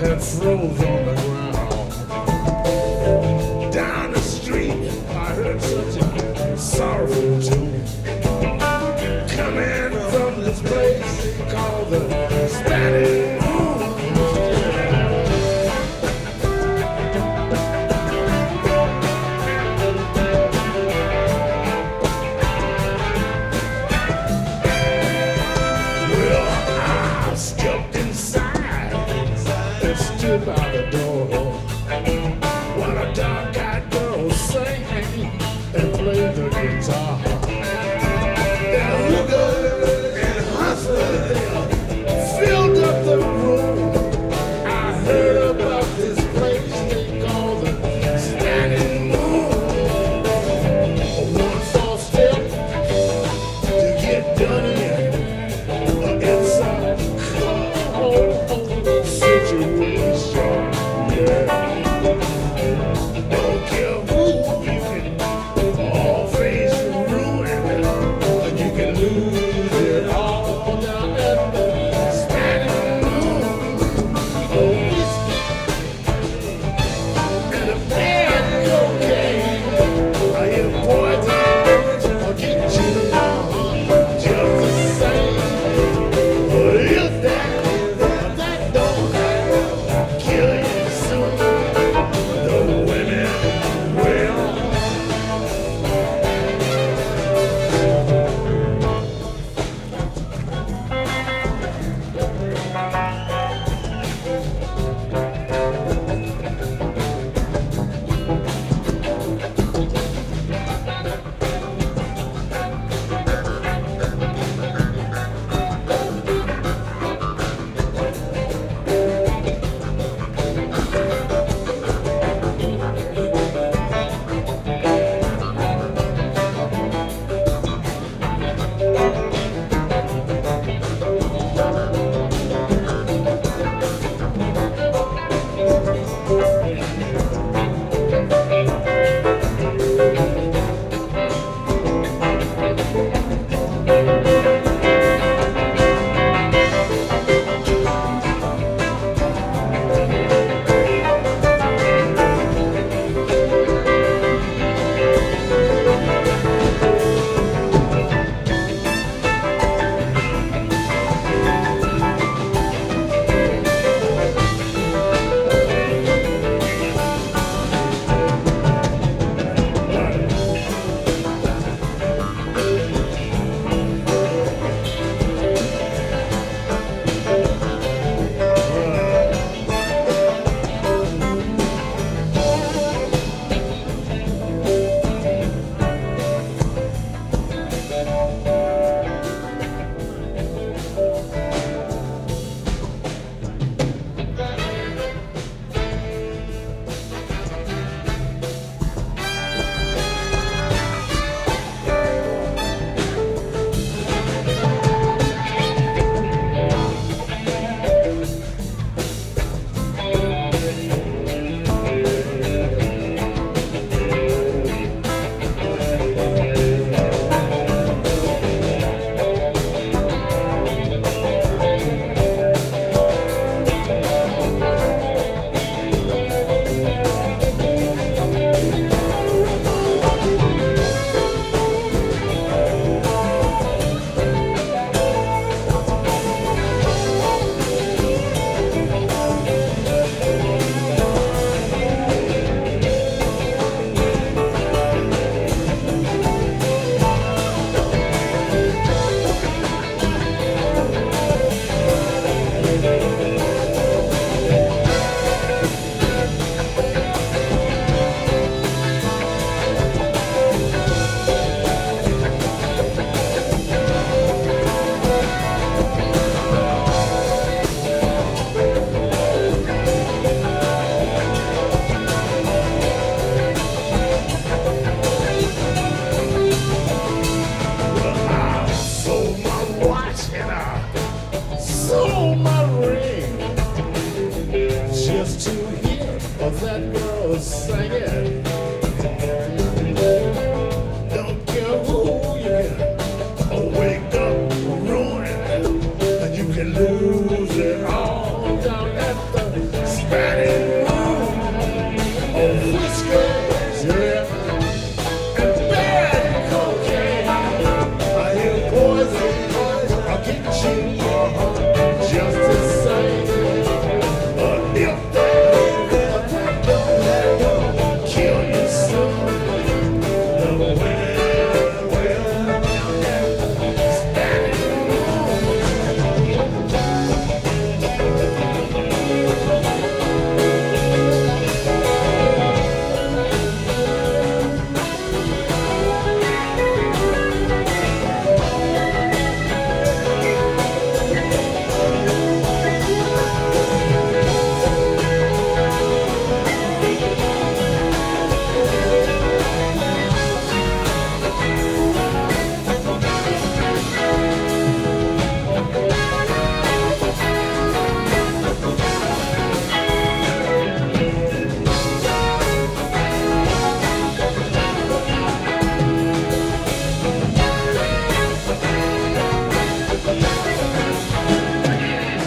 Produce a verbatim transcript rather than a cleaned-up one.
that froze on the ground. Down the street, I heard such a sorrowful tune coming from this place called the Spanish Moon. Well, I stepped inside and stood by the door while a dark-eyed girl sang and played the guitar. That hooker and hustler filled up the room. I heard about this place they call the Standing Moon. One false step to get done in. It's a cold situation, yeah. Don't care who you can all face ruin. You can lose it all down at the Standing Moon. Oh, whiskey and a bad cocaine. I hear poison or get you on just the same. But if that, that don't kill you soon, the women will. Just to hear that girl singing.